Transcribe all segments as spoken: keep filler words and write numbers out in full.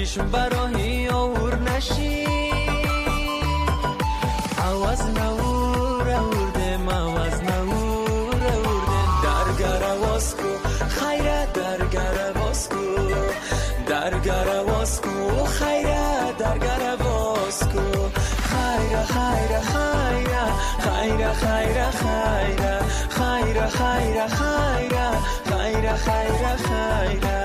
چشم براهی آور نشی آواز نور اوردم آواز نور اوردم درگر آواز کو خیره درگر آواز کو درگر آواز کو خیره درگر آواز کو خیره خیره خیره خیره خیره خیره خیره خیره خیره خیره خیره خیره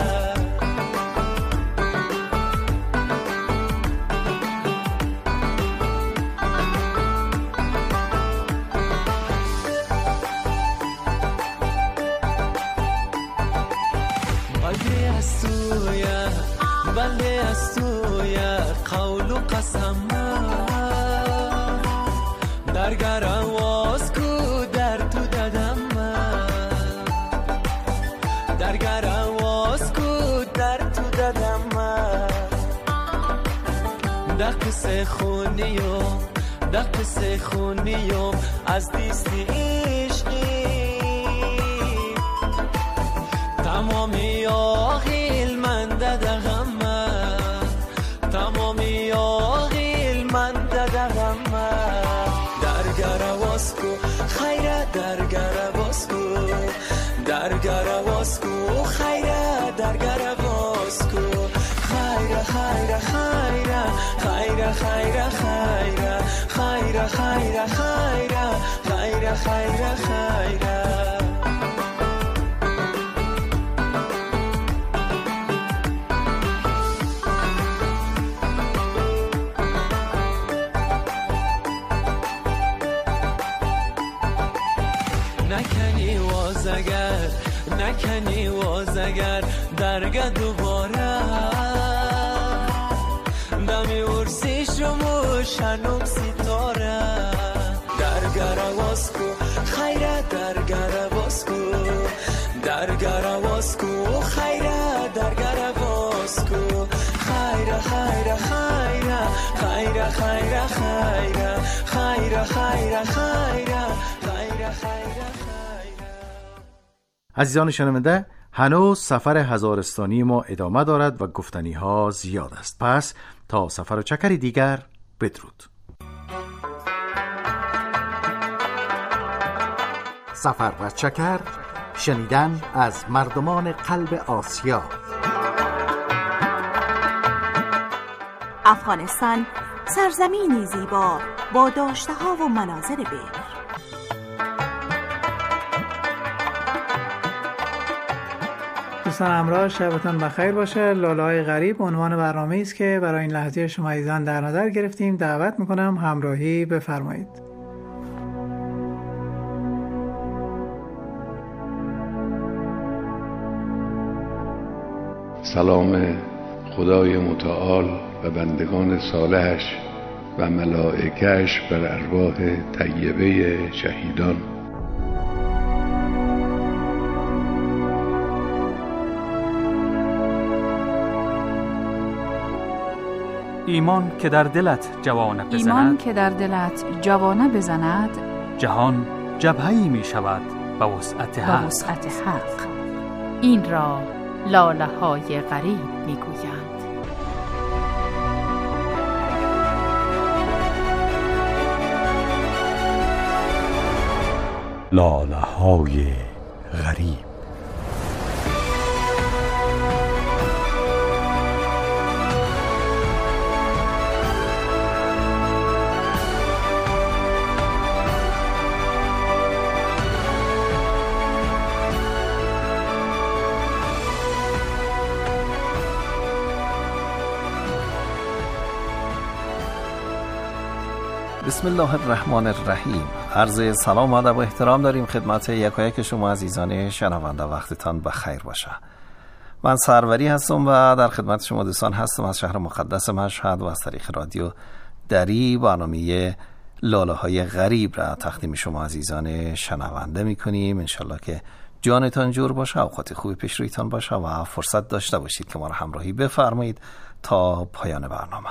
بنده از توی قول و قسم درگر آواز کو در تو ددم درگر آواز کو در تو ددم دقس خونیم دقس خونیم از دیستی عشقی تمامی آخیل من ددغم تمامی آقیل من ددغم درگر آواز کو خیره درگر آواز کو درگر آواز کو خیره درگر آواز کو خیره خیره خیره خیره خیره خیره خیره خیره خیره خیره خیره خیره نکنی وازگر نکنی وازگر درگه دوباره دمی ورسیش رو موشنم ستاره درگر آواز کو خیره درگر آواز کو درگر آواز کو خیره درگر آواز کو خیره خیره خیره خیره خیره خیره خیره خیره خیره خیره خیره. عزیزان شنونده، هنوز سفر هزارستانی ما ادامه دارد و گفتنی ها زیاد است. پس تا سفر و چکری دیگر بدرود. سفر و چکر، شنیدن از مردمان قلب آسیا. افغانستان سرزمینی زیبا با داشته‌ها و مناظر بکر. دوستان همراه، شبتان بخیر باشه. لاله‌های غریب عنوان برنامه‌ای است که برای این لحظه شما عزیزان در نظر گرفتیم. دعوت می‌کنم همراهی بفرمایید. سلام خدای متعال و بندگان صالحش و ملائکه‌اش بر ارواح طیبه شهیدان. ایمان که در دلت جوانه بزند ایمان که در دلت جوانه بزند جهان جبهه‌ای می شود به وسعت حق. به وسعت حق. این را لاله های غریب می گویند. لاله های غریب. بسم الله الرحمن الرحیم. عرض سلام و ادب و احترام داریم خدمت یکایک شما عزیزان شنونده. وقتتان بخیر باشه. من سروری هستم و در خدمت شما دوستان هستم از شهر مقدس مشهد و از طریق رادیو دری برنامه لاله های غریب را تقدیم شما عزیزان شنونده میکنیم. انشالله که جانتان جور باشه، اوقات خوبی پیش رویتان باشه و فرصت داشته باشید که ما را همراهی بفرمایید تا پایان برنامه.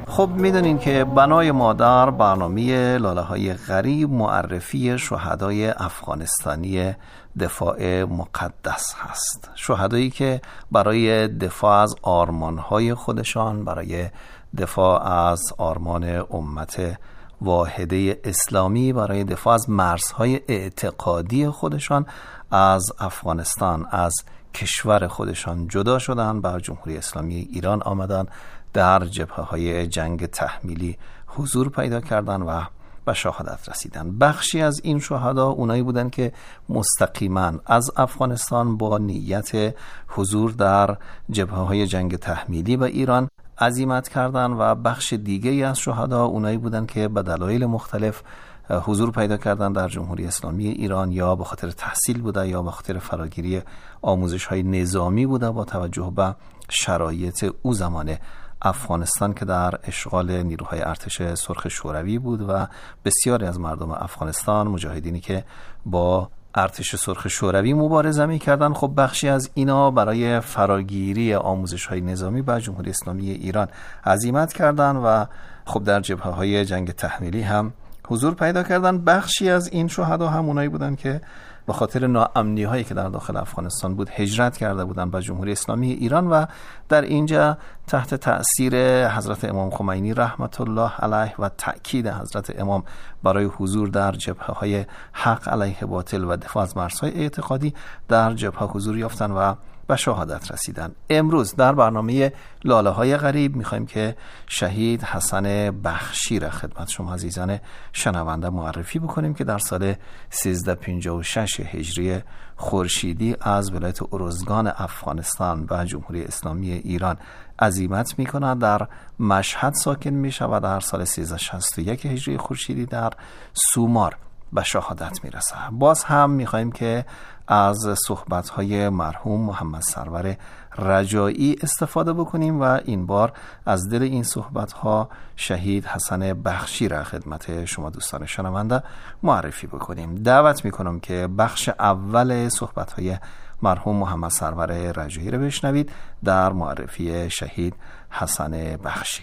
خب میدونین که بنای ما در برنامه لاله های غریب معرفی شهدای افغانستانی دفاع مقدس هست. شهدایی که برای دفاع از آرمانهای خودشان، برای دفاع از آرمان امت واحده اسلامی، برای دفاع از مرزهای اعتقادی خودشان از افغانستان، از کشور خودشان جدا شدن، بر جمهوری اسلامی ایران آمدن، در جبهه‌های جنگ تحمیلی حضور پیدا کردن و به شهادت رسیدن. بخشی از این شهدا اونایی بودن که مستقیما از افغانستان با نیت حضور در جبهه‌های جنگ تحمیلی به ایران عزیمت کردن و بخش دیگه از شهدا اونایی بودن که به دلایل مختلف حضور پیدا کردن در جمهوری اسلامی ایران، یا به خاطر تحصیل بوده یا به خاطر فراگیری آموزش‌های نظامی بوده با توجه به شرایط او زمان افغانستان که در اشغال نیروهای ارتش سرخ شوروی بود و بسیاری از مردم افغانستان، مجاهدینی که با ارتش سرخ شوروی مبارزه می‌کردند، خب بخشی از اینا برای فراگیری آموزش‌های نظامی به جمهوری اسلامی ایران عزیمت کردند و خب در جبهه‌های جنگ تحمیلی هم حضور پیدا کردن. بخشی از این شهدا همونایی بودن که به خاطر ناامنی هایی که در داخل افغانستان بود هجرت کرده بودن به جمهوری اسلامی ایران و در اینجا تحت تأثیر حضرت امام خمینی رحمت الله علیه و تأکید حضرت امام برای حضور در جبهه های حق علیه باطل و دفاع از مرزهای اعتقادی در جبهه حضور یافتن و به شهادت رسیدن. امروز در برنامه لاله های غریب میخوایم که شهید حسن بخشی را خدمت شما عزیزان شنونده معرفی بکنیم که در سال سیزده پنجاه و شش هجری خورشیدی از ولایت ارزگان افغانستان و جمهوری اسلامی ایران عزیمت میکنه. در مشهد ساکن میشه و در سال سیزده شصت و یک هجری خورشیدی در سومار به شهادت میرسه. باز هم میخوایم که از صحبت‌های مرحوم محمد سرور رجایی استفاده بکنیم و این بار از دل این صحبت‌ها شهید حسن بخشی را خدمت شما دوستان شنونده معرفی بکنیم. دعوت میکنم که بخش اول صحبت‌های مرحوم محمد سرور رجایی را بشنوید در معرفی شهید حسن بخشی.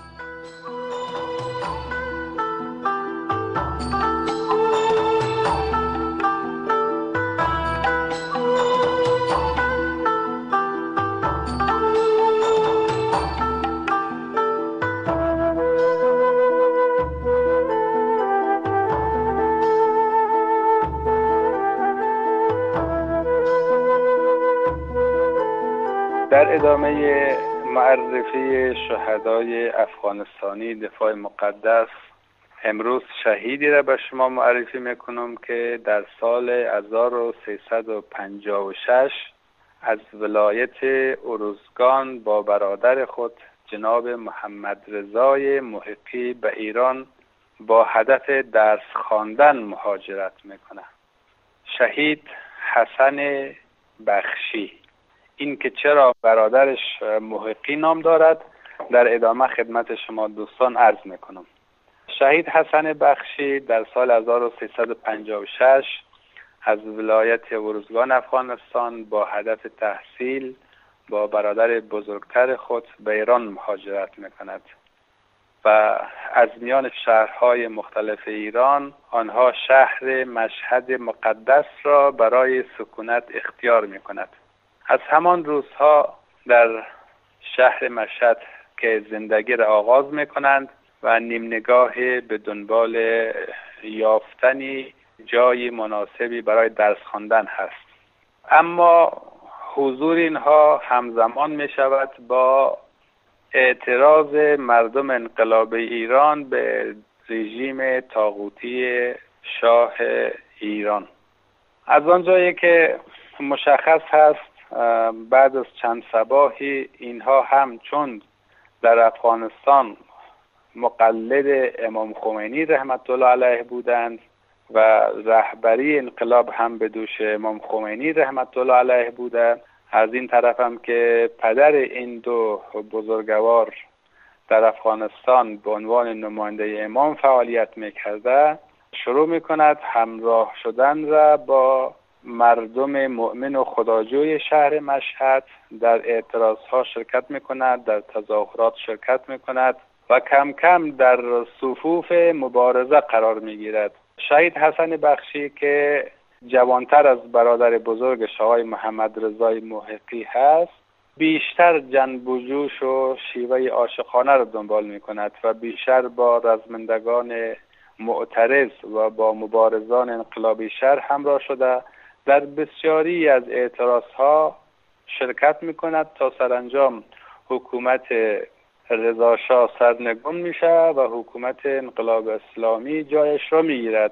در ادامه معرفی شهدای افغانستانی دفاع مقدس، امروز شهیدی را به شما معرفی میکنم که در سال هزار و سیصد و پنجاه و شش از ولایت ارزگان با برادر خود جناب محمد رضای محقی به ایران با هدف درس خواندن مهاجرت میکنه. شهید حسن بخشی. این که چرا برادرش محقی نام دارد در ادامه خدمت شما دوستان عرض میکنم. شهید حسن بخشی در سال هزار و سیصد و پنجاه و شش از ولایت ارزگان افغانستان با هدف تحصیل با برادر بزرگتر خود به ایران مهاجرت میکند و از میان شهرهای مختلف ایران آنها شهر مشهد مقدس را برای سکونت اختیار میکند. از همان روزها در شهر مشهد که زندگی را آغاز میکنند و نیم نگاه به دنبال یافتنی جای مناسبی برای درس خواندن هست. اما حضور اینها همزمان می شود با اعتراض مردم انقلاب ایران به رژیم طاغوتی شاه ایران. از آنجایی که مشخص هست بعد از چند صباحی اینها هم چون در افغانستان مقلد امام خمینی رحمت الله علیه بودند و رهبری انقلاب هم به دوش امام خمینی رحمت الله علیه بوده، از این طرف هم که پدر این دو بزرگوار در افغانستان به عنوان نماینده امام فعالیت میکرده، شروع میکند همراه شدن را با مردم مؤمن و خداجوی شهر مشهد در اعتراض ها شرکت میکند، در تظاهرات شرکت میکند و کم کم در صفوف مبارزه قرار میگیرد. شهید حسن بخشی که جوانتر از برادر بزرگش آقای محمد رضای محقی هست، بیشتر جنب و جوش و شیوه عاشقانه را دنبال می کند و بیشتر با رزمندگان معترض و با مبارزان انقلابی شهر همراه شده در بسیاری از اعتراضها شرکت می کند تا سرانجام حکومت رضا شاه سرنگون می شود و حکومت انقلاب اسلامی جایش را می گیرد.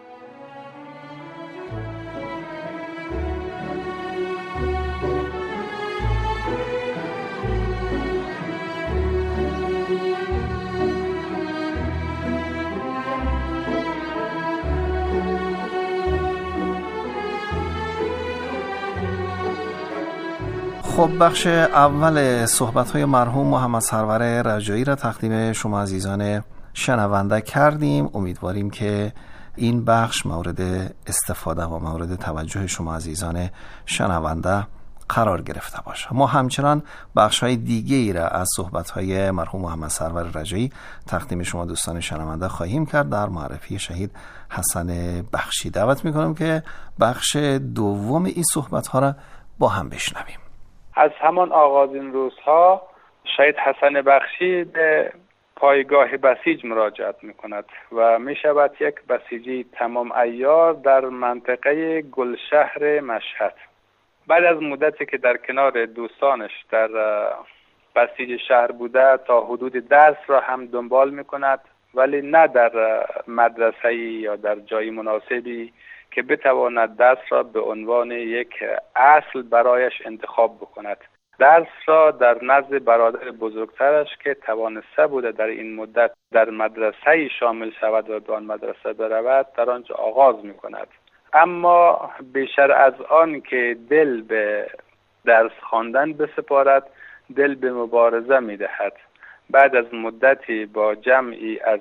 خب بخش اول صحبت‌های مرحوم محمد سرور رجایی را تقدیم شما عزیزان شنونده کردیم. امیدواریم که این بخش مورد استفاده و مورد توجه شما عزیزان شنونده قرار گرفته باشه. ما همچنان بخش‌های دیگه‌ای را از صحبت‌های مرحوم محمد سرور رجایی تقدیم شما دوستان شنونده خواهیم کرد در معرفی شهید حسن بخشی. دعوت می‌کنم که بخش دوم این صحبت‌ها را با هم بشنویم. از همان آغاز این روزها شهید حسن بخشی به پایگاه بسیج مراجعت می کند و می شود یک بسیجی تمام عیار در منطقه گلشهر مشهد. بعد از مدتی که در کنار دوستانش در بسیج شهر بوده تا حدود درس را هم دنبال می کند، ولی نه در مدرسه یا در جای مناسبی که بتواند درس را به عنوان یک اصل برایش انتخاب بکند. درس را در نزد برادر بزرگترش که توانسته بوده در این مدت در مدرسه شامل شود و به آن مدرسه برود در آنجا آغاز می کند. اما بیشتر از آن که دل به درس خواندن بسپارد، دل به مبارزه می دهد. بعد از مدتی با جمعی از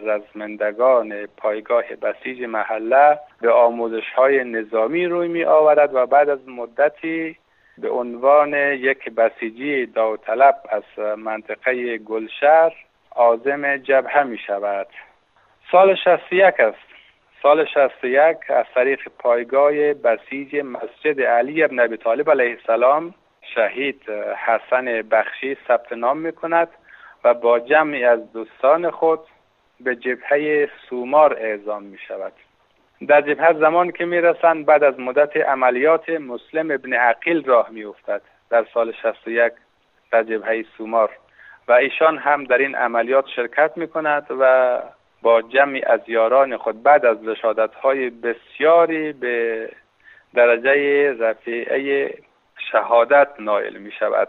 رزمندگان پایگاه بسیج محله به آموزش‌های نظامی روی می آورد و بعد از مدتی به عنوان یک بسیجی داوطلب از منطقه گلشهر عازم جبهه می شود. سال شصت و یک است. سال شصت و یک از طریق پایگاه بسیج مسجد علی ابن ابی طالب علیه السلام شهید حسن بخشی ثبت نام می کند و با جمعی از دوستان خود به جبهه سومار اعزام می شود. در جبهه زمان که می رسند بعد از مدت عملیات مسلم ابن عقیل راه می افتد در سال شصت و یک در جبهه سومار و ایشان هم در این عملیات شرکت می کند و با جمعی از یاران خود بعد از رشادت های بسیاری به درجه رفیعه شهادت نائل می شود.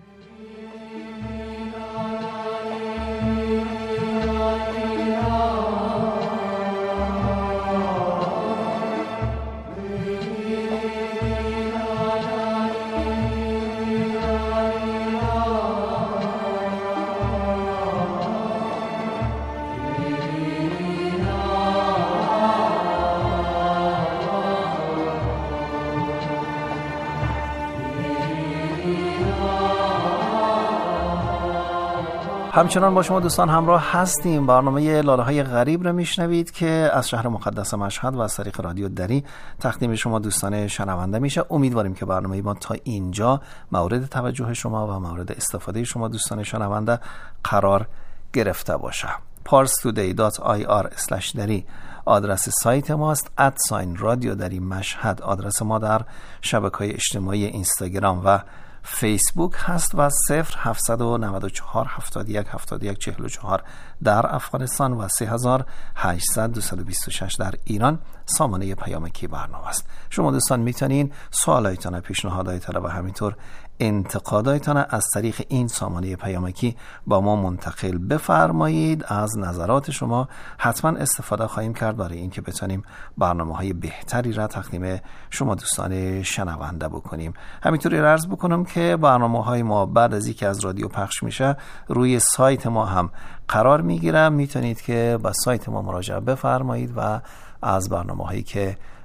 همچنان با شما دوستان همراه هستیم. برنامه لاله های غریب رو میشنوید که از شهر مقدس مشهد و از طریق رادیو دری تقدیم شما دوستان شنونده میشه. امیدواریم که برنامه ما تا اینجا مورد توجه شما و مورد استفاده شما دوستان شنونده قرار گرفته باشه. پارس تودی دات آی آر اسلش دری آدرس سایت ماست. ادساین رادیو دری مشهد آدرس ما در شبکه‌های اجتماعی اینستاگرام و فیسبوک هست و صفر هفتصد و نود و چهار هفتاد و یک هفتاد و یک چهل و چهار در افغانستان و سه هزار و هشتصد دویست و بیست و شش در ایران سامانه پیامکی برنامه است. شما دوستان میتونین سوالایتان، پیشنهادایتان و همینطور انتقادایتان از طریق این سامانه پیامکی با ما منتقل بفرمایید. از نظرات شما حتما استفاده خواهیم کرد برای اینکه بتونیم برنامه‌های بهتری را تقدیم شما دوستان شنونده بکنیم. همینطوری عرض بکنم که برنامه‌های ما بعد از اینکه از رادیو پخش میشه روی سایت ما هم قرار میگیره. میتونید که به سایت ما مراجعه بفرمایید و از برنامه‌هایی که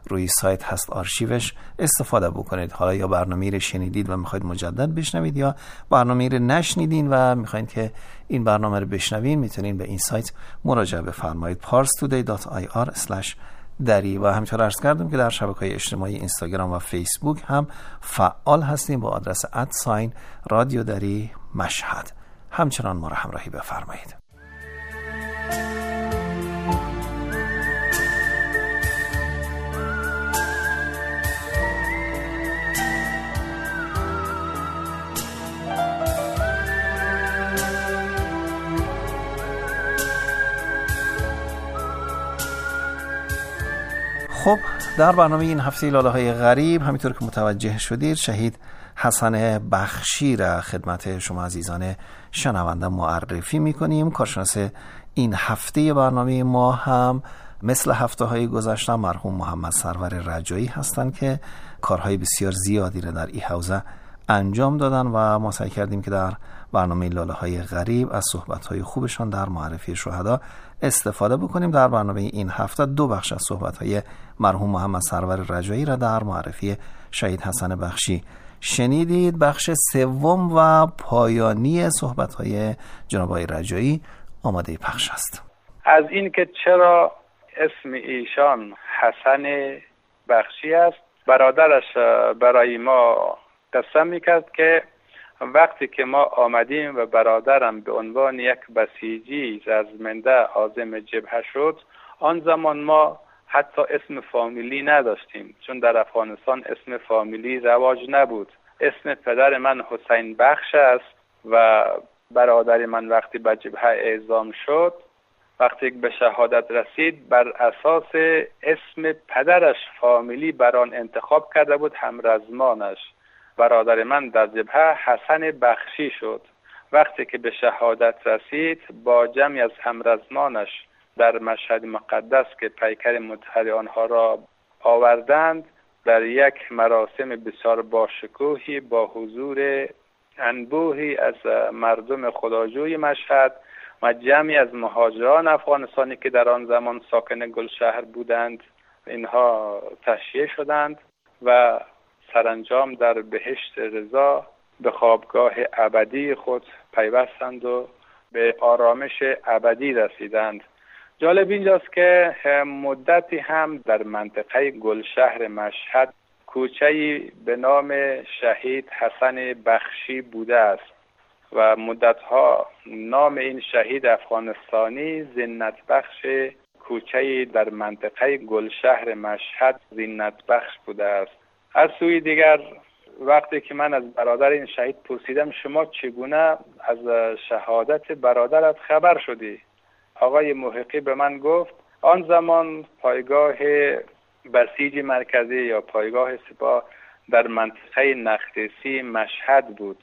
روی سایت هست آرشیوش استفاده بکنید. حالا یا برنامه رو شنیدید و میخواید مجدد بشنوید یا برنامه رو نشنیدین و میخواید که این برنامه رو بشنوین، میتونین به این سایت مراجعه بفرمایید پارس تودی دات آی آر اسلش دری. و همینطور عرض کردم که در شبکه‌های اجتماعی اینستاگرام و فیسبوک هم فعال هستیم با آدرس ادساین رادیو دری مشهد. همچنان ما را همراهی بفرمایید. خب در برنامه این هفته لاله های غریب همینطور که متوجه شدید شهید حسن بخشی را خدمت شما عزیزان شنونده معرفی میکنیم. کارشناس این هفته برنامه ما هم مثل هفته های گذشته مرحوم محمد سرور رجایی هستند که کارهای بسیار زیادی را در این حوزه انجام دادن و ما سعی کردیم که در برنامه لاله های غریب از صحبت های خوبشان در معرفی شهدا استفاده بکنیم. در برنامه این هفته دو بخش از صحبت های مرحوم محمد سرور رجایی را در معرفی شهید حسن بخشی شنیدید. بخش سوم و پایانی صحبت های جناب آقای رجایی آماده پخش است. از این که چرا اسم ایشان حسن بخشی است، برادرش برای ما قسم میکرد که وقتی که ما آمدیم و برادرم به عنوان یک بسیجی رزمنده عازم جبهه شد، آن زمان ما حتی اسم فامیلی نداشتیم، چون در افغانستان اسم فامیلی رواج نبود. اسم پدر من حسین بخش است و برادر من وقتی به جبهه اعزام شد، وقتی به شهادت رسید، بر اساس اسم پدرش فامیلی بر آن انتخاب کرده بود، همرزمانش. برادر من در جبهه حسن بخشی شد. وقتی که به شهادت رسید با جمعی از همرزمانش در مشهد مقدس که پیکر مطهر آنها را آوردند، در یک مراسم بسیار باشکوهی با حضور انبوهی از مردم خداجوی مشهد و جمعی از مهاجران افغانستانی که در آن زمان ساکن گلشهر بودند، اینها تشییع شدند و سرانجام در بهشت رضا به خوابگاه ابدی خود پیوستند و به آرامش ابدی رسیدند. جالب اینجاست که مدتی هم در منطقه گلشهر مشهد کوچه‌ای به نام شهید حسن بخشی بوده است و مدتها نام این شهید افغانستانی زینت بخش کوچه‌ای در منطقه گلشهر مشهد زینت بخش بوده است. از سوی دیگر وقتی که من از برادر این شهید پرسیدم شما چگونه از شهادت برادرت خبر شدی؟ آقای محقی به من گفت آن زمان پایگاه بسیج مرکزی یا پایگاه سپاه در منطقه نختیسی مشهد بود.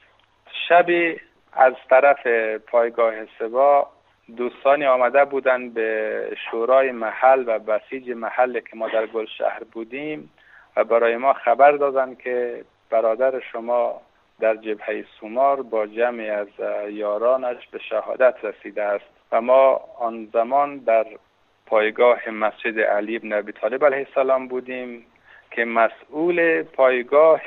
شبی از طرف پایگاه سپاه دوستانی آمده بودند به شورای محل و بسیج محل که ما در گلشهر بودیم و برای ما خبر دادند که برادر شما در جبهه سومار با جمعی از یارانش به شهادت رسیده است و ما آن زمان در پایگاه مسجد علی بن ابی طالب علیه السلام بودیم که مسئول پایگاه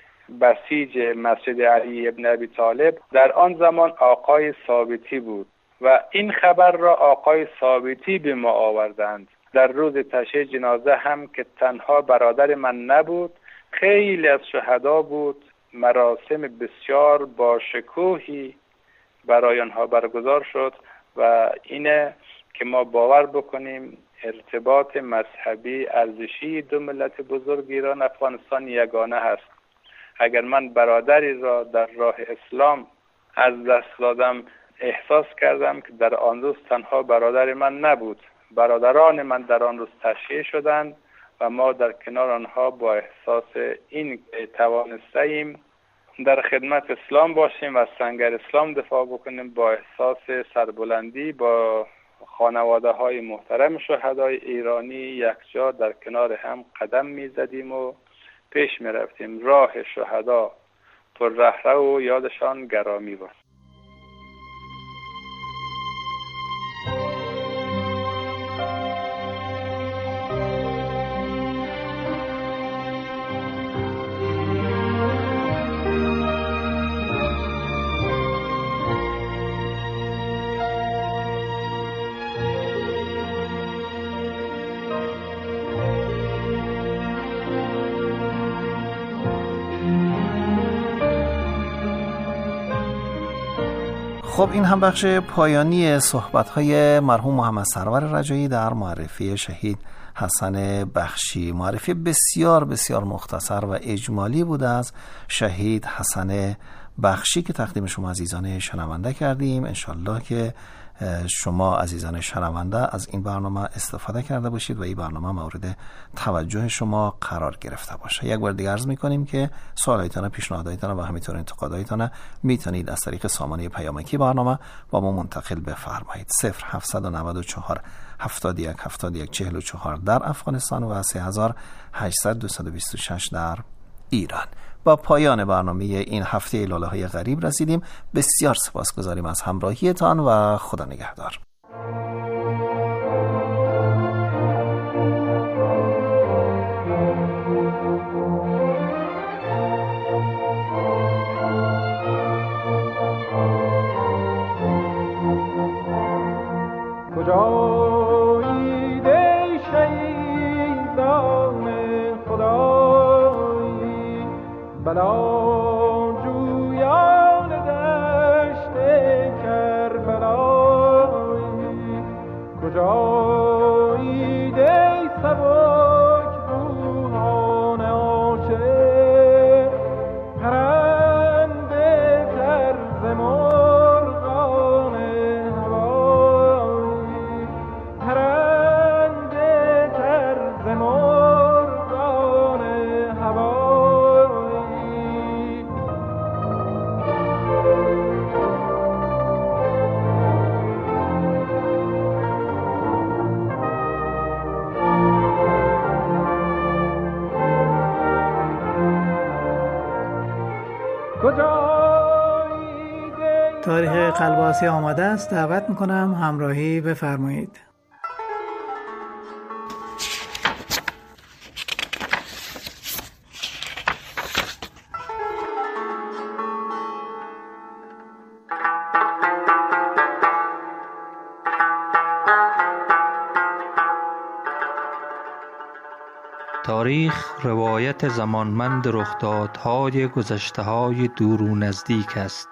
بسیج مسجد علی بن ابی طالب در آن زمان آقای ثابتی بود و این خبر را آقای ثابتی به ما آوردند. در روز تشییع جنازه هم که تنها برادر من نبود، خیلی از شهدا بود. مراسم بسیار با شکوهی برای آنها برگزار شد و اینه که ما باور بکنیم ارتباط مذهبی ارزشی دو ملت بزرگ ایران افغانستان یگانه هست. اگر من برادری را در راه اسلام از دست دادم، احساس کردم که در آن روز تنها برادر من نبود، برادران من در آن روز تشییع شدند و ما در کنار آنها با احساس این توانستیم در خدمت اسلام باشیم و از سنگر اسلام دفاع بکنیم، با احساس سربلندی با خانواده های محترم شهدای ایرانی یکجا در کنار هم قدم می زدیم و پیش می رفتیم. راه شهدا پر رهرو و یادشان گرامی باد. خب این هم بخش پایانی صحبت‌های مرحوم محمد سرور رجایی در معرفی شهید حسن بخشی. معرفی بسیار بسیار مختصر و اجمالی بود از شهید حسن بخشی که تقدیم شما عزیزان شنونده کردیم. انشالله که شما عزیزان شنونده از این برنامه استفاده کرده باشید و این برنامه مورد توجه شما قرار گرفته باشه. یک بار دیگه عرض میکنیم که سوالایتان، پیشنهادایتان و همینطور انتقادایتان میتونید از طریق سامانه پیامکی برنامه با ما منتقل بفرمایید. صفر هفتصد و نود و چهار هفتاد و یک هفتاد و یک چهل و چهار در افغانستان و سه هزار و هشتصد دویست و بیست و شش در ایران. با پایان برنامه این هفته لاله های غریب رسیدیم. بسیار سپاسگزاریم از همراهیتان و خدا نگهدار. تاریخ قلب آسیا آماده است. دعوت میکنم همراهی بفرمایید. تاریخ روایت زمانمند رخدادهای گذشته‌های دور و نزدیک است.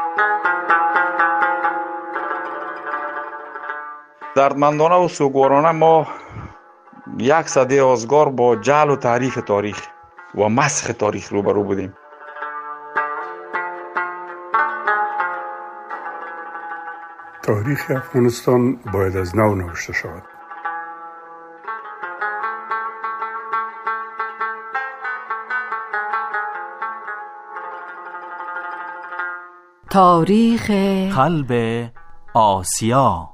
دردمندانه و سوگوارانه ما یک سده آزگار با جعل و تعریف تاریخ و مسخ تاریخ روبرو بودیم. تاریخ افغانستان باید از نو نوشته شود. تاریخ قلب آسیا.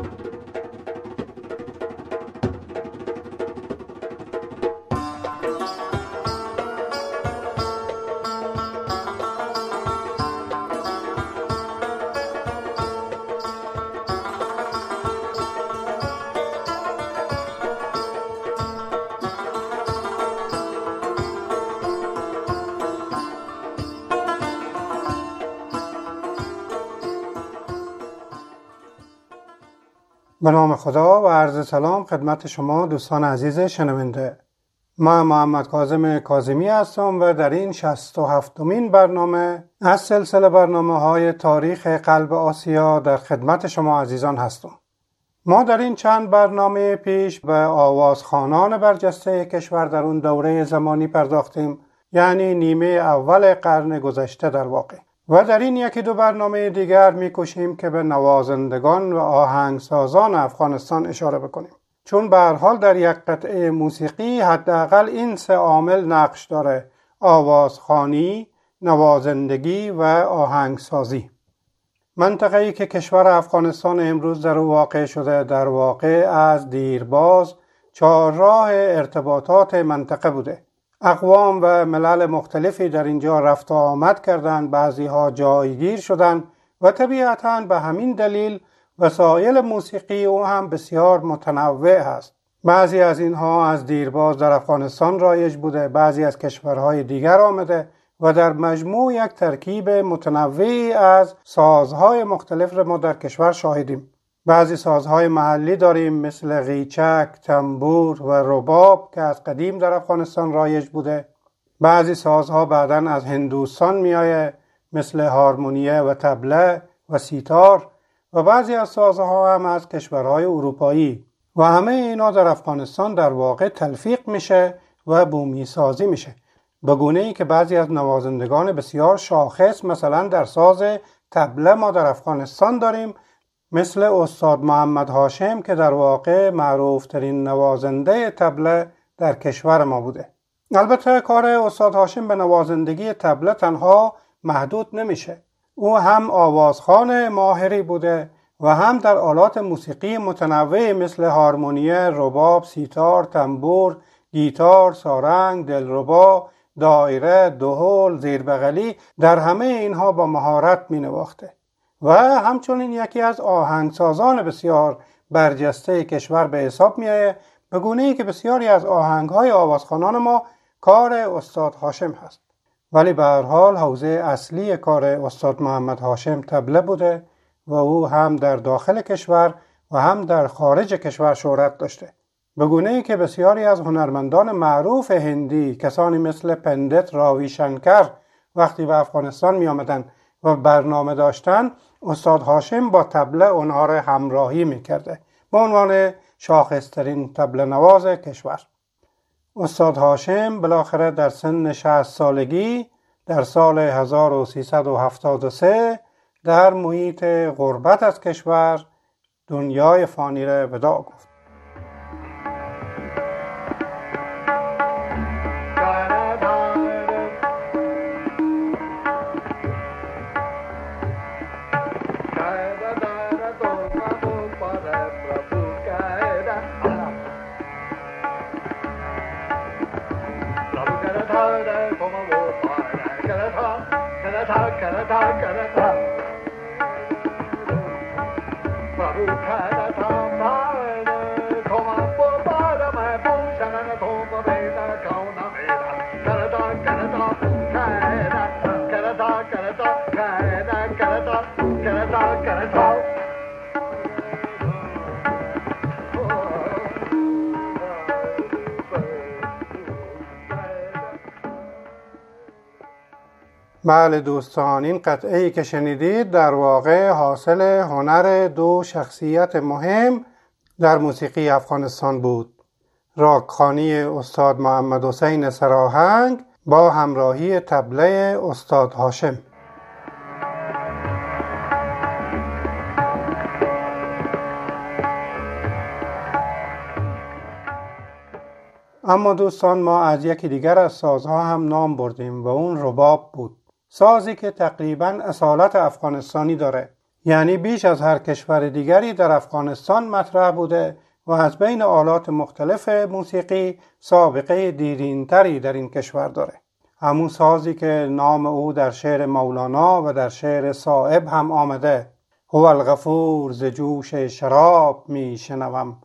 به نام خدا و عرض سلام خدمت شما دوستان عزیز شنونده. من محمد کاظم کاظمی هستم و در این شصت و هفتمین برنامه از سلسله برنامه های تاریخ قلب آسیا در خدمت شما عزیزان هستم. ما در این چند برنامه پیش به آوازخوانان برجسته کشور در اون دوره زمانی پرداختیم، یعنی نیمه اول قرن گذشته در واقع. و در این یکی دو برنامه دیگر می‌کوشیم که به نوازندگان و آهنگسازان افغانستان اشاره بکنیم، چون به هر حال در یک قطعه موسیقی حداقل این سه عامل نقش داره: آوازخوانی، نوازندگی و آهنگسازی. منطقه‌ای که کشور افغانستان امروز در او واقع شده در واقع از دیرباز چهارراه ارتباطات منطقه بوده. اقوام و ملل مختلفی در اینجا رفت و آمد کردند، بعضی ها جایگیر شدند و طبیعتاً به همین دلیل وسایل موسیقی او هم بسیار متنوع است. بعضی از اینها از دیرباز در افغانستان رایج بوده، بعضی از کشورهای دیگر آمده و در مجموع یک ترکیب متنوعی از سازهای مختلف را ما در کشور شاهدیم. بعضی سازهای محلی داریم مثل قیچک، تنبور و رباب که از قدیم در افغانستان رایج بوده. بعضی سازها بعداً از هندوستان میآیه مثل هارمونیه و طبله و سیتار و بعضی از سازها هم از کشورهای اروپایی و همه اینا در افغانستان در واقع تلفیق میشه و بومی سازی میشه، به گونه ای که بعضی از نوازندگان بسیار شاخص مثلا در ساز طبله ما در افغانستان داریم، مثل استاد محمد هاشم که در واقع معروف ترین نوازنده طبله در کشور ما بوده. البته کار استاد هاشم به نوازندگی طبله تنها محدود نمیشه، او هم آوازخوان ماهری بوده و هم در آلات موسیقی متنوع مثل هارمونیه، رباب، سیتار، تنبور، گیتار، سارنگ، دلربا، دایره، دهل، زیربغلی، در همه اینها با مهارت می نواخته و همچنین یکی از آهنگسازان بسیار برجسته کشور به حساب می آید، به گونه ای که بسیاری از آهنگهای آوازخوانان ما کار استاد هاشم هست. ولی به هر حال حوزه اصلی کار استاد محمد هاشم طبله بوده و او هم در داخل کشور و هم در خارج کشور شهرت داشته، به گونه ای که بسیاری از هنرمندان معروف هندی، کسانی مثل پندت راوی شنکر، وقتی به افغانستان می آمدن و برنامه داشتن، استاد هاشم با طبله اونها را همراهی می کرده به عنوان شاخصترین طبله نواز کشور. استاد هاشم بالاخره در سن شصت سالگی در سال هزار و سیصد و هفتاد و سه در محیط غربت از کشور دنیای فانی را وداع گفت. بله دوستان، این قطعه‌ای که شنیدید در واقع حاصل هنر دو شخصیت مهم در موسیقی افغانستان بود. راگخوانی استاد محمد حسین سراهنگ با همراهی طبله استاد هاشم. اما دوستان، ما از یکی دیگر از سازها هم نام بردیم و اون رباب بود. سازی که تقریباً اصالت افغانستانی داره، یعنی بیش از هر کشور دیگری در افغانستان مطرح بوده و از بین آلات مختلف موسیقی سابقه دیرینتری در این کشور داره. همون سازی که نام او در شعر مولانا و در شعر صائب هم آمده: هو الغفور ز جوش شراب می شنوم،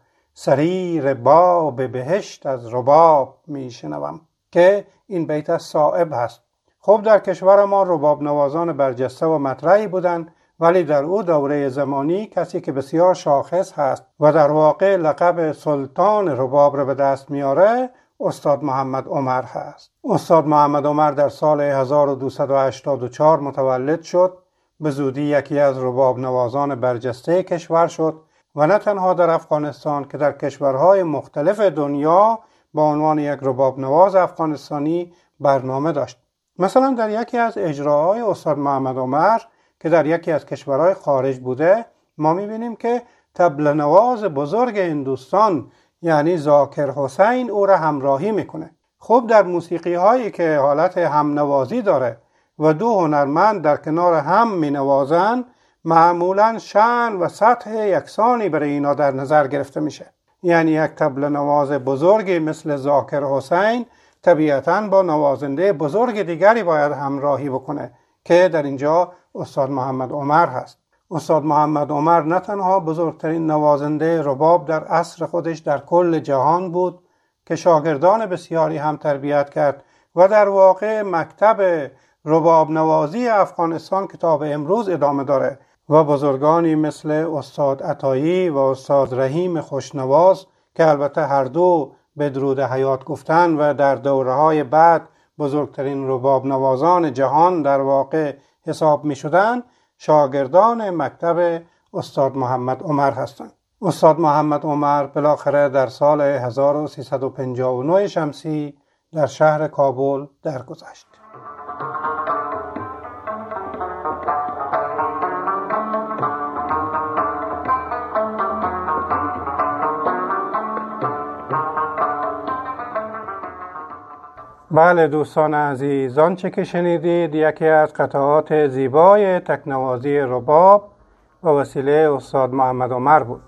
سریر باب بهشت از رباب می شنوم، که این بیت از صائب هست. خب در کشور ما رباب نوازان برجسته و مطرحی بودند، ولی در او دوره زمانی کسی که بسیار شاخص هست و در واقع لقب سلطان رباب را به دست میاره استاد محمد عمر هست. استاد محمد عمر در سال هزار و دویست و هشتاد و چهار متولد شد، به زودی یکی از رباب نوازان برجسته کشور شد و نه تنها در افغانستان که در کشورهای مختلف دنیا با عنوان یک رباب نواز افغانستانی برنامه داشت. مثلا در یکی از اجراهای استاد محمد عمر که در یکی از کشورهای خارج بوده، ما میبینیم که طبله نواز بزرگ هندوستان یعنی ذاکر حسین او را همراهی میکنه. خب در موسیقی هایی که حالت هم نوازی داره و دو هنرمند در کنار هم مینوازن، معمولا شأن و سطح یکسانی برای اینا در نظر گرفته میشه. یعنی یک طبله نواز بزرگی مثل ذاکر حسین طبیعتاً با نوازنده بزرگ دیگری باید همراهی بکنه که در اینجا استاد محمد عمر هست. استاد محمد عمر نه تنها بزرگترین نوازنده رباب در عصر خودش در کل جهان بود که شاگردان بسیاری هم تربیت کرد و در واقع مکتب رباب نوازی افغانستان که تا به امروز ادامه داره و بزرگانی مثل استاد عطایی و استاد رحیم خوشنواز که البته هر دو به درود حیات گفتن و در دوره‌های بعد بزرگترین رباب نوازان جهان در واقع حساب می شدن، شاگردان مکتب استاد محمد عمر هستند. استاد محمد عمر بالاخره در سال هزار و سیصد و پنجاه و نه شمسی در شهر کابل درگذشت. بله دوستان عزیز، آنچه که شنیدید یکی از قطعات زیبای تکنوازی رباب به وسیله استاد محمد عمر بود.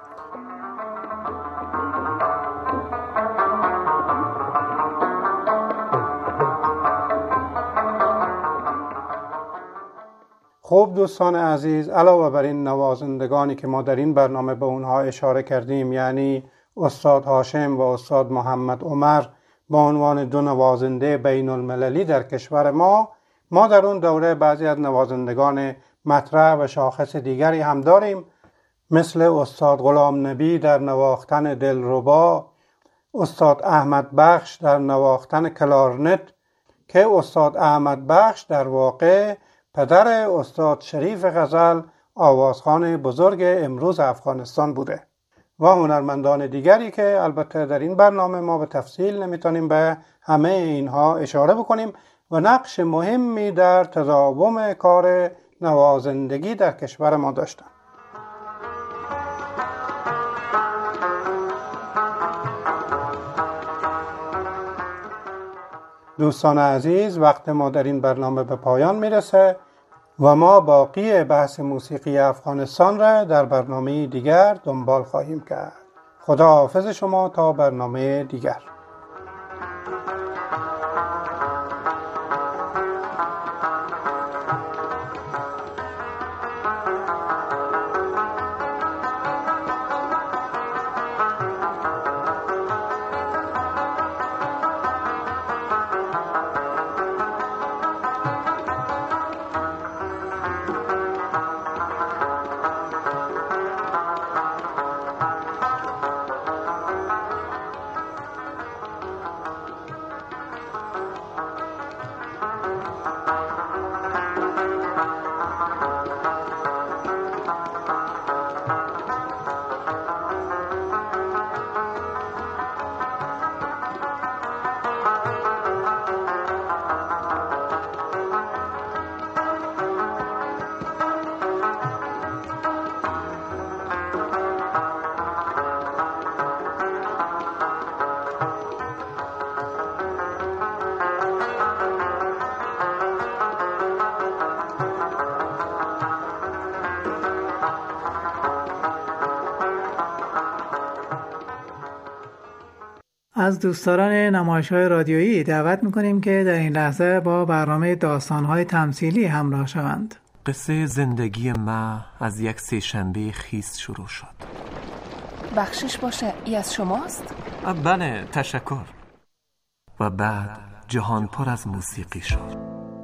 خوب دوستان عزیز، علاوه بر این نوازندگانی که ما در این برنامه به اونها اشاره کردیم، یعنی استاد هاشم و استاد محمد عمر با عنوان دو نوازنده بین المللی در کشور ما، ما در اون دوره بعضی از نوازندگان مطرح و شاخص دیگری هم داریم، مثل استاد غلام نبی در نواختن دلربا، استاد احمد بخش در نواختن کلارنت که استاد احمد بخش در واقع پدر استاد شریف غزل، آوازخوان بزرگ امروز افغانستان بوده، و هنرمندان دیگری که البته در این برنامه ما به تفصیل نمیتونیم به همه اینها اشاره بکنیم و نقش مهمی در تداوم کار نوازندگی در کشور ما داشتن. دوستان عزیز، وقت ما در این برنامه به پایان میرسه و ما باقی بحث موسیقی افغانستان را در برنامه دیگر دنبال خواهیم کرد. خدا حافظ شما تا برنامه دیگر. از دوستداران نمایش‌های رادیویی دعوت می‌کنیم که در این لحظه با برنامه داستان‌های تمثیلی همراه شوند. قصه زندگی ما از یک سه‌شنبه خیس شروع شد. بخشش باشه، ای از شماست؟ بله، تشکر. و بعد جهان پر از موسیقی شد.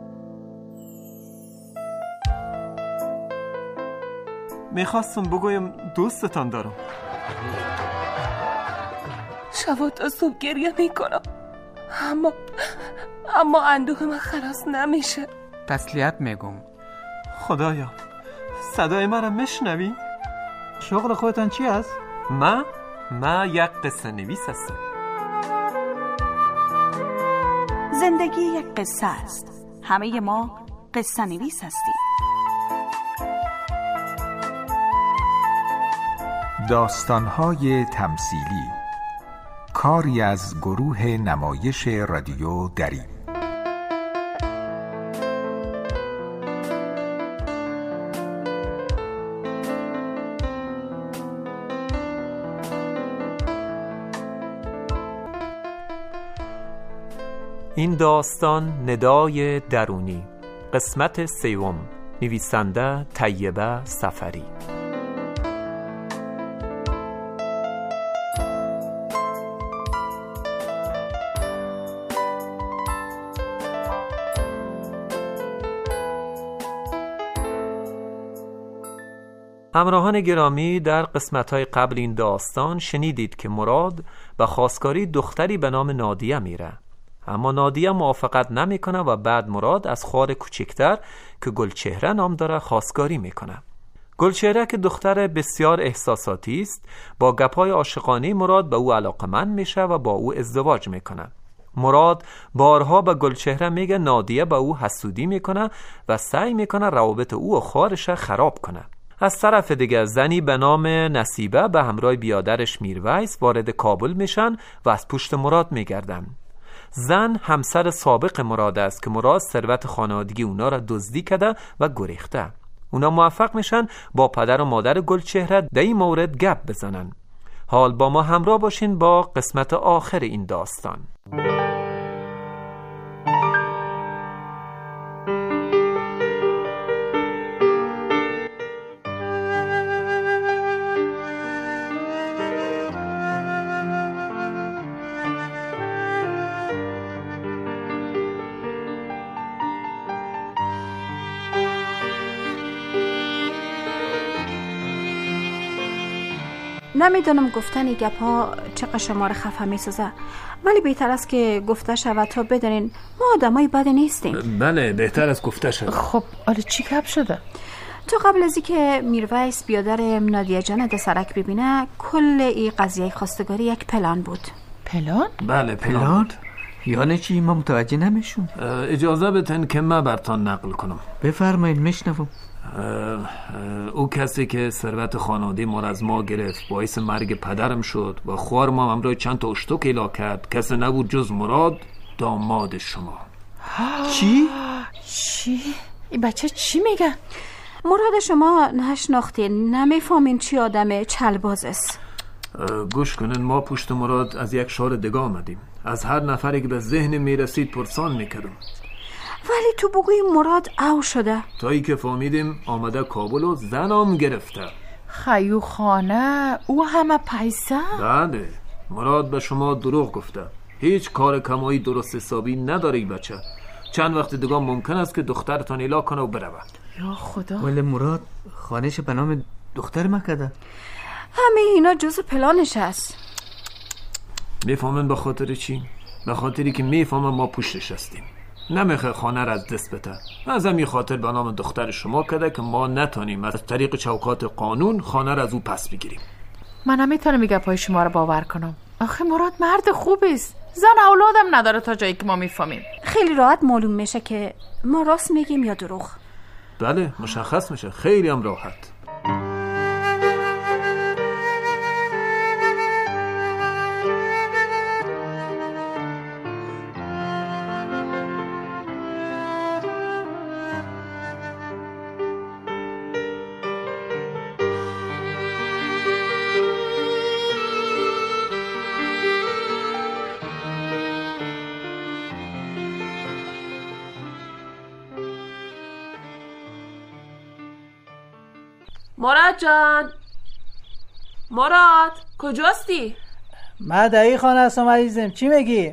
میخواستم بگویم دوستتان دارم. شب تا صبح گریه میکنم، اما اما اندوه من خلاص نمیشه. تسلیت میگم. خدایا، صدای من رو میشنوی؟ شغل خودتان چی است؟ من؟ من یک قصه نویس هستم. زندگی یک قصه است. همه ما قصه نویس هستیم. داستان‌های تمثیلی، کاری از گروه نمایش رادیو دری. این داستان ندای درونی، قسمت سوم، نویسنده طیبه سفری. همراهان گرامی، در قسمت‌های قبل این داستان شنیدید که مراد به خواستگاری دختری به نام نادیه میره. اما نادیه موافقت نمیکنه و بعد مراد از خواهر کوچکتر که گلچهره نام داره خواستگاری میکنه. گلچهره که دختر بسیار احساساتی است، با گپای عاشقانه مراد به او علاقمند میشه و با او ازدواج میکنه. مراد بارها به گلچهره میگه نادیه به او حسودی میکنه و سعی میکنه روابط او و خواهرش خراب کنه. از طرف دیگه زنی به نام نصیبه به همراه بیادرش میرویس وارد کابل میشن و از پشت مراد میگردن. زن همسر سابق مراد است که مراد ثروت خانوادگی اونا را دزدی کرده و گریخته. اونا موفق میشن با پدر و مادر گلچهره در این مورد گپ بزنن. حال با ما همراه باشین با قسمت آخر این داستان. نمیدونم گفتن گپ ها چقدر شما رو خفه میسازه، ولی بهتر است که گفته شود تا بدونین ما آدمای بدی نیستیم. بله بهتر از گفته شود. خب حالا چی گپ شده؟ تو قبل از اینکه میرویس بیادر نادیه جان در سرک ببینه، کل این قضیه خواستگاری یک پلان بود. پلان؟ بله پلان. یعنی چی؟ ما متوجه نمیشون. اجازه بدین که من برتان نقل کنم. بفرمایید میشنوم. او کسی که ثروت خانواده ما از ما گرفت باعث مرگ پدرم شد و خوار ما همراه چند تا اشتک الا کرد، کسی نبود جز مراد داماد شما. چی؟ چی؟ این بچه چی میگه؟ مراد شما نشناختین، نمیفهمین چی آدم چلباز است. گوش کنن، ما پشت مراد از یک شهر دیگه آمدیم. از هر نفری که به ذهن میرسید پرسان میکردم، ولی تو بگوی مراد او شده. تا ای که فهمیدیم آمده کابل و زنم گرفته. خیو خانه او همه پیسه؟ بله، مراد به شما دروغ گفته. هیچ کار کمایی درست حسابی نداره این بچه. چند وقت دیگه ممکن است که دخترتان ایلا کنه و بروه. یا خدا. ولی مراد خانهش به نام دختر ما کده. همه اینا جزء پلانش هست. میفهمن به خاطر چی؟ به خاطری که میفهمن ما پشتش هستیم. نمیخه خانه را از دست بده. از همین خاطر به نام دختر شما کده که ما نتانیم از طریق چوکات قانون خانه را از او پس بگیریم. من نمیتونم میگه پای شما رو باور کنم. آخه مراد مرد خوبی است. زن اولادم نداره تا جایی که ما میفهمیم. خیلی راحت معلوم میشه که ما راست میگیم یا دروغ. بله مشخص میشه، خیلی هم راحت. مراد جان، مراد کجاستی؟ من دایی خانه هستم عزیزم. چی میگی؟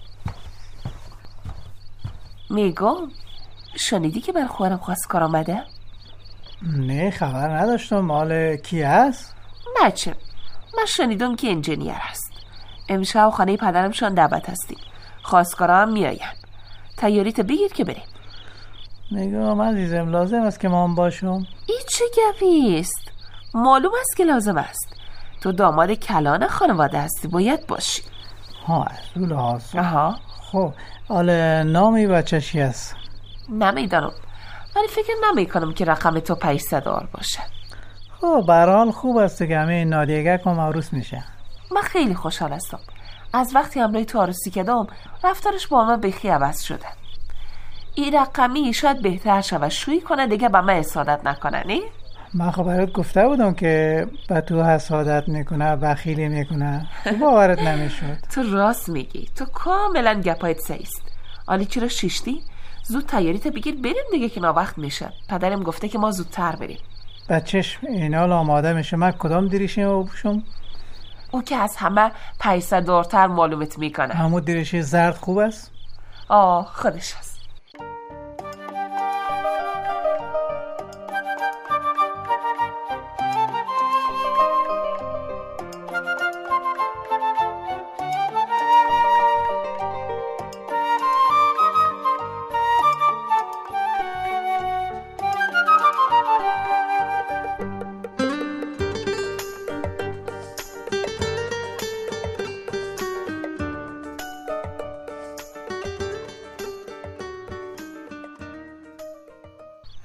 میگم شنیدی که بر خواهرم خواستگار آمده؟ نه خبر نداشتم. مال کی هست؟ بچه من شنیدم که انجینیر هست. امشب خانه پدرمشان دعوت هستیم، خواستگارا هم میاین. تیاریت بگیر که بریم. نگاه عزیزم لازم است که ما هم باشم. این چه گپیست؟ معلوم است که لازم است. تو داماد کلان خانواده هستی، باید باشی. ها اصول هست. آها. خب حالا نامی بچه چی هست؟ نمیدانم، ولی فکر نمی کنم که رقم تو پیسه دار باشه. خب برحال خوب است که همه نادیگه کم عروس میشه. من خیلی خوشحال هستم. از وقتی همراه تو عروسی کردم رفتارش با من بخی عوض شده. این رقمی شاید بهتر شود شویی کنه دیگه به من حسادت نکنه. نه؟ من خب برات گفته بودم که به تو حسادت میکنه، بخیلی میکنه، تو باورت نمیشد. تو راست میگی، تو کاملا گپایت سیست. آلی چرا شیشتی؟ زود تیاریت بگیر بریم دیگه که ناوقت میشه. پدرم گفته که ما زودتر بریم. بچهش اینا آماده میشه، من کدام دریشی رو بپوشم؟ او که از همه پیسه دارتر معلومت میکنه. همون دریشی زرد خوب است؟ آه خودش هست.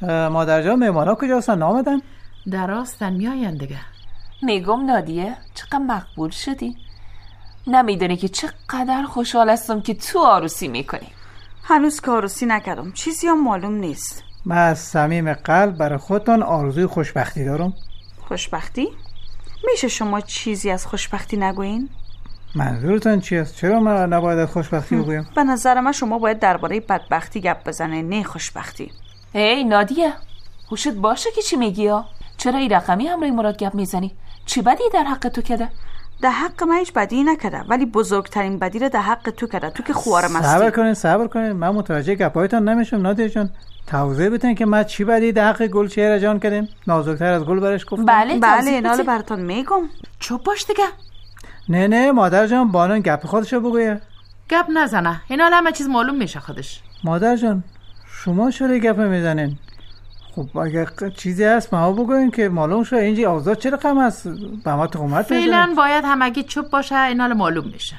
مادر جان مهمانا کجا هستن نامدن؟ در آستن میاین دیگه. میگم نادیه چقدر مقبول شدی. نمیدونی که چقدر خوشحال هستم که تو عروسی میکنی. هنوز که عروسی نکردم، چیزی هم معلوم نیست. من از صمیم قلب برای خودتان آرزوی خوشبختی دارم. خوشبختی؟ میشه شما چیزی از خوشبختی نگوین؟ منظورتان چی است؟ چرا من نباید از خوشبختی بگویم؟ به نظر من شما باید درباره بدبختی گپ بزنه، نه خوشبختی. هی نادیه، هوشت باشه که چی میگی ها؟ چرا این رقمی همراه مراد گپ میزنی؟ چی بدی در حق تو کده؟ در حق من هیچ بدی نکده، ولی بزرگترین بدی رو در حق تو کده. تو که خوارم هستی. صبر کنین صبر کنین، من متوجه گپایتان نمیشم. نادیه جان توضیح بدین که من چی بدی در حق گلچهره جان کردم؟ نازکتر از گل برش گفتم. بله بله اینال براتون میگم. چوب باش دیگه. نه نه مادر جان بانون گپ خودشو بگویه. گپ نزنه، اینا همه چیز معلوم میشه خودش. مادر جان شما چرا گپ میزنین؟ خب اگه چیزی هست ما بگوین که معلوم شه. اینجا آزاد چرا کم هست؟ به ما تهمت میزنین. فعلا باید همگی چوب باشه، اینا معلوم میشه.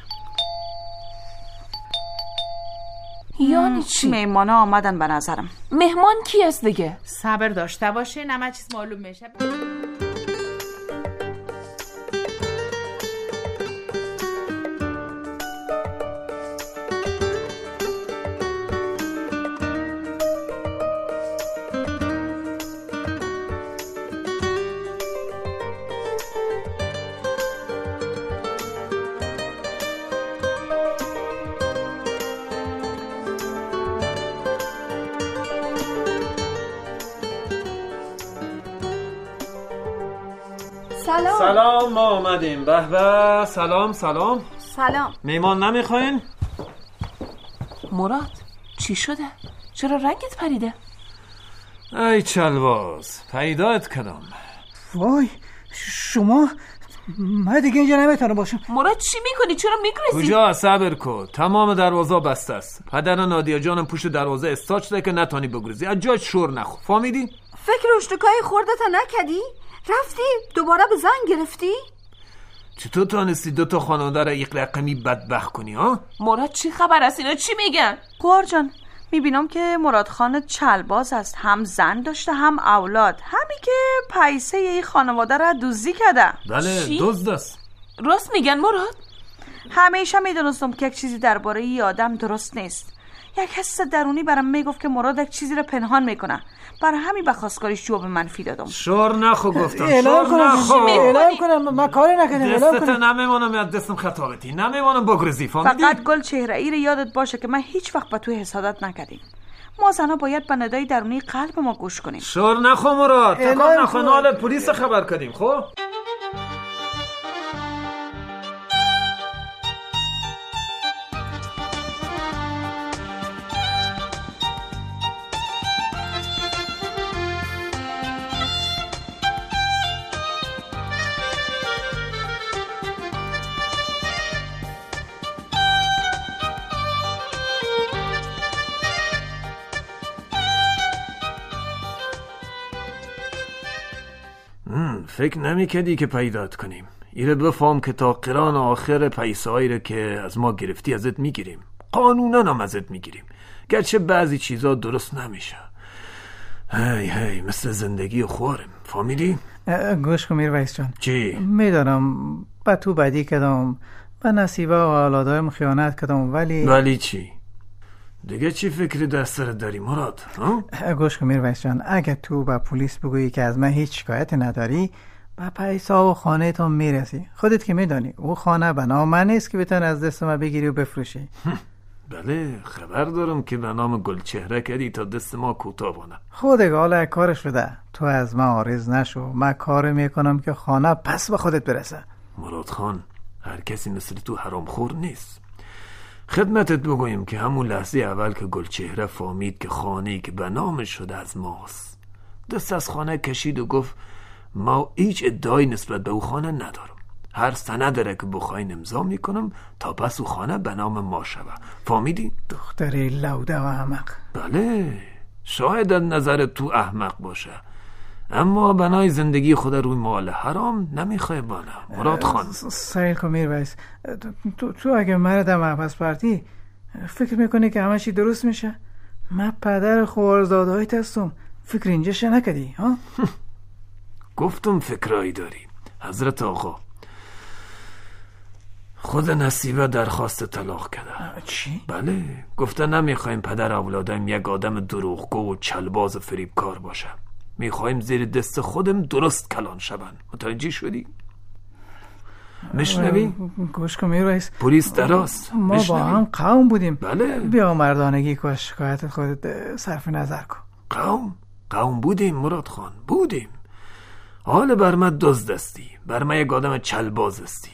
یعنی چی؟ مهمانا آمدن به نظرم. مهمان کی است دیگه؟ صبر داشته باشین، همه چیز معلوم میشه. سلام سلام ما آمدیم. به به سلام سلام سلام. میمان نمیخواین؟ مراد چی شده؟ چرا رنگت پریده؟ ای چلواز پیدایت کردم. وای شما، من دیگه اینجا نمیتونم باشم. مراد چی میکنی؟ چرا میگریزی؟ کجا؟ صبر کن، تمام دروازه بسته است. پدر نادیا جانم پشت دروازه استاچ شده که نتانی بگریزی. از جای شور نخو، فهمیدی؟ فکر اشتکای خوردت نکدی؟ رفتی دوباره به زنگ گرفتی؟ چطور تانستی دو تا خانواده را یک رقمی بدبخت کنی ها؟ مراد چی خبر است؟ اینا چی میگن؟ قوار جان میبینم که مراد خان چلباز است، هم زن داشته هم اولاد، همی که پیسه ای خانواده را دزدی کرده. بله دزد است. راست میگن مراد؟ همیشه میدونستم که یک چیزی درباره ای آدم درست نیست. یک حس درونی برام میگفت که مراد یک چیزی را پنهان میکنه، برای همین به خواستگاریش جواب منفی دادم. شور نخو گفتم. اعلام کنم اعلام کنم من کاری نکردم. اعلام کنم نمیمونم از دستم خطابتی، نمیمونم بگریزی. فهمیدی؟ فقط گل چهره ای رو یادت باشه که من هیچ وقت به تو حسادت نکردیم. ما زنا باید به ندای درونی قلب ما گوش کنیم. شور نخو مراد، تکان نخو، نال پلیس خبر کردیم. خب فکر نمی کردی که پیدات کنیم. ایره بفهم که تا قران آخر پیسه هایی رو که از ما گرفتی ازت میگیریم. قانونا هم ازت میگیریم، گرچه بعضی چیزا درست نمیشه. هی هی مثل زندگی خوارم. فهمیدی؟ گوش کن میر ویس جان. چی؟ میدانم با تو بدی کردم، با نصیبه و اولادایم خیانت کردم، ولی ولی چی؟ دیگه چی فکری در سرت داری مراد؟ گوش کن میر ویس جان، اگه تو با پلیس بگویی که از من هیچ شکایت نداری، با پیسه و خانه تو میرسی. خودت که میدانی او خانه به نام من نیست که بتونی از دست ما بگیری و بفروشی. بله خبر دارم که به نام گلچهره کردی تا دست ما کوتاه بانه. خودت حالا کار شده، تو از من عارض نشو، من کار میکنم که خانه پس به خودت برسه. مراد خان هر کسی مثل تو حرام خور نیست. خدمتت بگویم که همون لحظه اول که گلچهره فهمید که خانه‌ای که به نامش شده از ماست، دست از خانه کشید و گفت ما هیچ ادعای نسبت به او خانه ندارم. هر سند داره که بخواین امضا میکنم تا پس او خانه به نام ما شوه. فهمیدی؟ دختری لوده و احمق. بله شاید از نظر تو احمق باشه، اما بنای زندگی خود روی مال حرام نمیخواه بانه. مراد خان سایل کن میر ویس، تو, تو اگه مرد محبس پرتی فکر میکنی که همه چی درست میشه؟ من پدر خوارزاده هایت هستم، فکر اینجاش نکردی ها؟ گفتم فکرایی داری حضرت آقا. خود نصیبه درخواست طلاق کرده. چی؟ بله، گفته نمیخوایم پدر اولادم یک آدم دروغگو و چلباز و فریبکار باشه. میخوایم زیر دست خودم درست کلان شون. متوجه شدی؟ مشنوی؟ گوش کن میرویس، پلیس دراست. ما مشنوی؟ با هم قوم بودیم. بله. بیا مردانگی که شکایت خودت صرف نظر کن. قوم؟ قوم بودیم مراد خان، بودیم. حال بر من دزد استی، بر من یک آدم چلباز استی.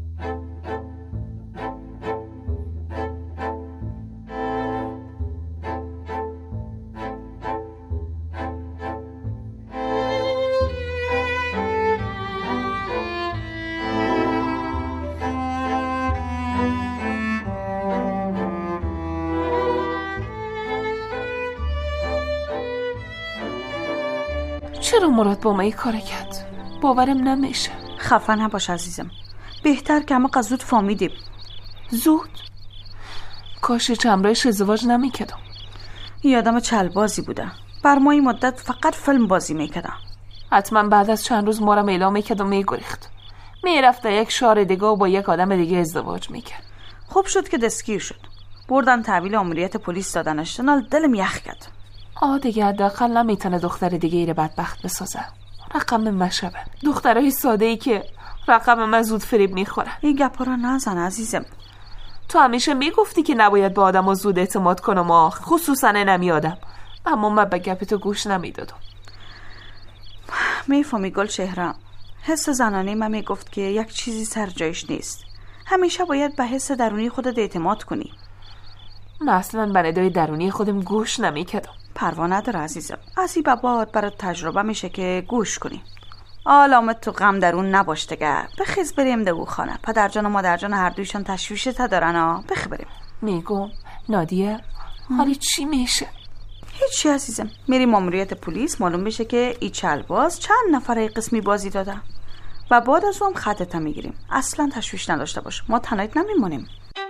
چرا مراد با ما این کار کرد؟ باورم نمیشه. خفه نباش عزیزم، بهتر که همه زود فهمیدیم. زود؟ کاش چمرایش ازدواج نمیکردم. یه آدم چلبازی بوده، بر ما این مدت فقط فیلم بازی میکرده. حتما بعد از چند روز ما را اعلام میکرد و میگریخت، میرفته یک شهر دیگه و با یک آدم دیگه ازدواج میکرد. خوب شد که دستگیر شد، بردن تحویل اموریت پلیس دادنش. نال دلم یخ کرد. آه دیگه حداقل نمیتونه دختر دیگه ایره بدبخت بسازه. رقم مشبه دخترای ساده ای که رقم من زود فریب میخوره. این گپا رو نزن عزیزم. تو همیشه میگفتی که نباید به آدم زود اعتماد کنم، آخ خصوصا نمیادم، اما من به گپ تو گوش نمیدادم. میفهمی گل چهره، حس زنانه من میگفت که یک چیزی سر جایش نیست. همیشه باید به حس درونی خودت اعتماد کنی. من اصلا به ندای درونی خودم گوش نمیکردم. پروا نداره عزیزم، از این بابات برات تجربه میشه که گوش کنی. آلامت تو غم درون نباش دیگه. بخیز بریم دو خانه، پدر جان و مادر جان هر دویشان تشویشت دارن ها. بخی بریم. میگم نادیه حالی چی میشه؟ هیچی عزیزم، میریم ماموریت پلیس، معلوم بشه که ای چلباز چند نفره قسمی بازی داده و بعد از اون خطت میگیریم. اصلا تشویش نداشته باش، ما تنهایت نمیمونیم.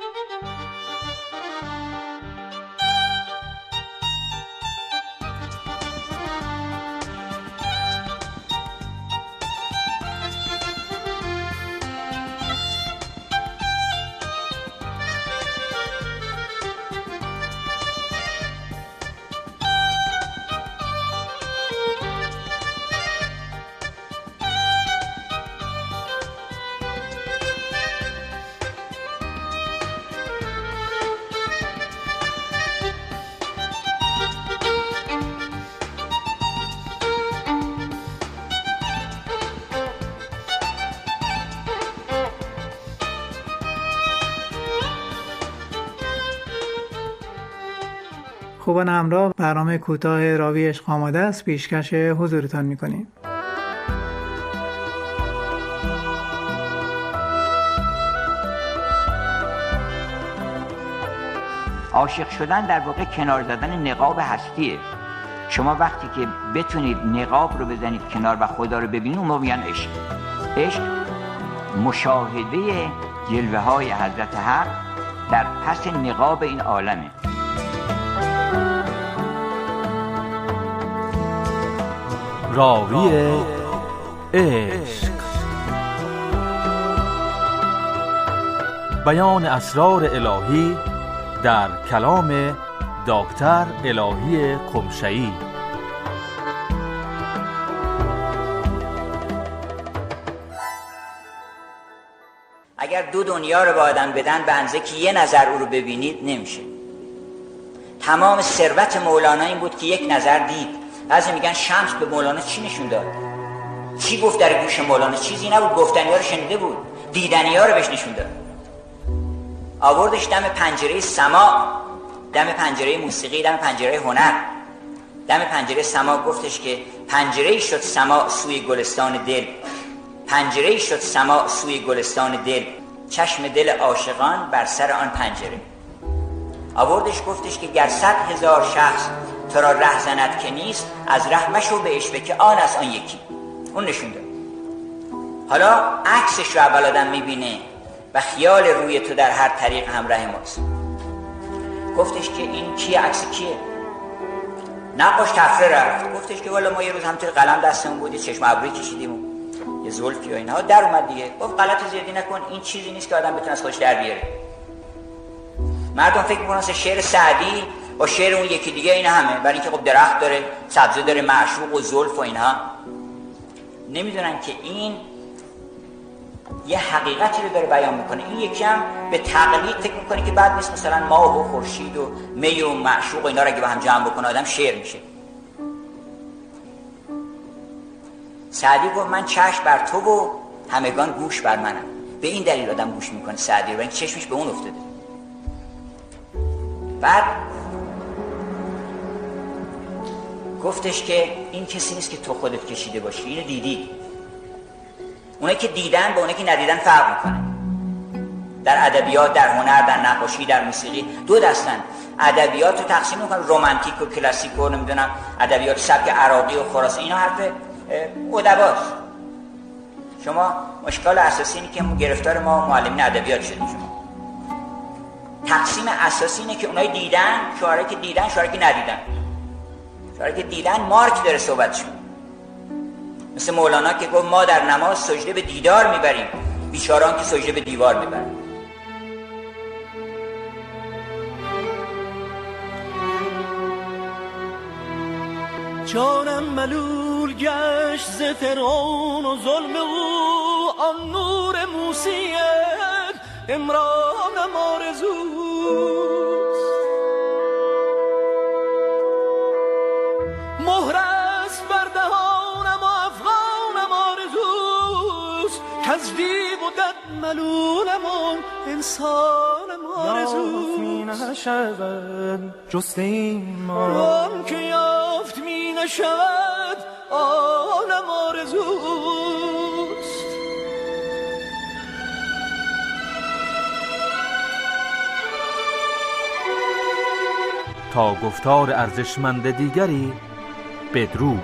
خوبان همراه، برنامه کوتاه راوی عشق آماده است، پیشکش حضورتان میکنیم. عاشق شدن در واقع کنار زدن نقاب هستیه. شما وقتی که بتونید نقاب رو بزنید کنار و خدا رو ببینید، اون موقع میگن عشق. عشق مشاهده جلوه های حضرت حق در پس نقاب این عالمه. راوی عشق، بیان اسرار الهی در کلام دکتر الهی قمشه‌ای. اگر دو دنیا رو به آدم بدن به اندازه که یه نظر او رو ببینید نمیشه. تمام ثروت مولانا این بود که یک نظر دید. بعضی میگن شمس به مولانا چی نشون داد؟ چی گفت در گوش مولانا؟ چیزی نبود، گفتنی ها رو شنیده بود، دیدنی ها رو بهش نشون داد. آوردش دم پنجره سما، دم پنجره موسیقی، دم پنجره هنر، دم پنجره سما. گفتش که پنجره شد سما سوی گلستان دل، پنجره شد سما سوی گلستان دل، چشم دل عاشقان بر سر آن پنجره. آوردش گفتش که گر صد هزار شخص تو را ره زند که نیست، از ره مشو به عشوه که آن از آن یکی. اون نشون داد. حالا عکسش رو اول آدم میبینه و خیال روی تو در هر طریق همراه ماست. گفتش که این کیه؟ عکس کیه؟ نقاش تفره رفت، گفتش که والا ما یه روز همینطور قلم دستمون بود، چشم ابروی کشیدیم و یه زلفی و اینها در اومد دیگه. گفت غلط زیادی نکن، این چیزی نیست که آدم بتونه از خودش در بیاره. مردم فکر می‌کنن شعر سعدی با شعر اون یکی دیگه این همه، برای اینکه خب درخت داره، سبزه داره، معشوق و زلف و اینها. نمیدونن که این یه حقیقتی رو داره بیان میکنه. این یکی هم به تقلید فکر میکنه که بعد نیست مثلا ماه و خورشید و می و معشوق و اینا رو اگه با هم جمع بکنه آدم شعر میشه. سعدی گفت من چشم بر تو و همگان گوش بر منم. به این دلیل آدم گوش میکنه سعدی رو، برای اینکه چشمش به اون افتاده. بعد گفتش که این کسی نیست که تو خودت کشیده باشی، اینو دیدی. اونایی که دیدن با اونایی که ندیدن فرق میکنه. در ادبیات، در هنر، در نقاشی، در موسیقی دو دستن. ادبیات رو تقسیم میکنن رمانتیک و کلاسیک و نمیدونم ادبیات سبک عراقی و خراسانی، اینا حرف ادباست. شما مشکل اساسی اینه که گرفتار ما معلمین ادبیات شدیم. شما تقسیم اساسی اینه که اونایی دیدن، شاعرایی که دیدن، شاعرایی که ندیدن. شاعرایی که دیدن مارک داره صحبتشون. مثل مولانا که گفت ما در نماز سجده به دیدار میبریم، بیچاران که سجده به دیوار میبرن. جانم ملول گشت ز فرعون و ظلم او، آن نور موسیت امرانم آرزوست. مهر است بر دهانم و افغانم آرزوست، کز دیو و دد ملولم و انسانم آرزوست. می نشود جست این ما، آن که یافت می نشود آنم آرزوست. تا گفتار ارزشمند دیگری بدرود.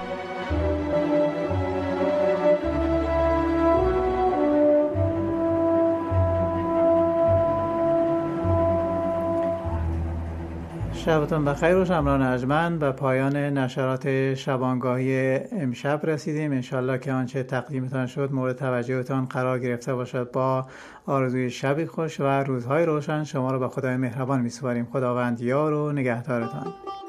شبتون بخیر و شمران ارجمند. به پایان نشرات شبانگاهی امشب رسیدیم. انشالله که آنچه تقدیمتان شد مورد توجهتان قرار گرفته باشد. با آرزوی شبی خوش و روزهای روشن شما را به خدای مهربان می‌سپاریم. خداوند یار و نگهدارتان.